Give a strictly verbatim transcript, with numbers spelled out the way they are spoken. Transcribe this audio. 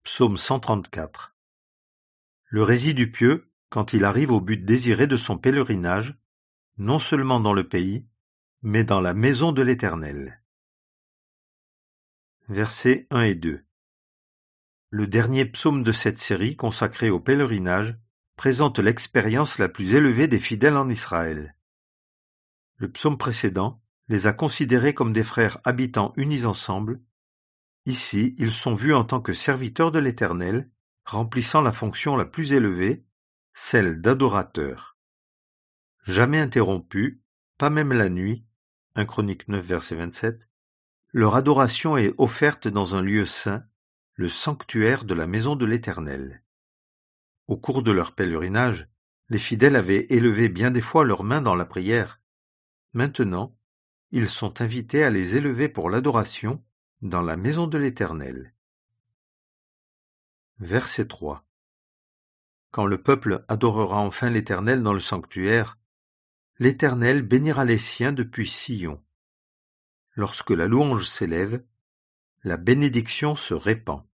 Psaume cent trente-quatre. Le résidu pieux, quand il arrive au but désiré de son pèlerinage, non seulement dans le pays, mais dans la maison de l'Éternel. Versets un et deux. Le dernier psaume de cette série consacrée au pèlerinage présente l'expérience la plus élevée des fidèles en Israël. Le psaume précédent les a considérés comme des frères habitant unis ensemble. Ici, ils sont vus en tant que serviteurs de l'Éternel, remplissant la fonction la plus élevée, celle d'adorateurs. Jamais interrompus, pas même la nuit, un Chroniques neuf, verset vingt-sept, leur adoration est offerte dans un lieu saint, le sanctuaire de la maison de l'Éternel. Au cours de leur pèlerinage, les fidèles avaient élevé bien des fois leurs mains dans la prière. Maintenant, ils sont invités à les élever pour l'adoration dans la maison de l'Éternel. Verset trois. Quand le peuple adorera enfin l'Éternel dans le sanctuaire, l'Éternel bénira les siens depuis Sion. Lorsque la louange s'élève, la bénédiction se répand.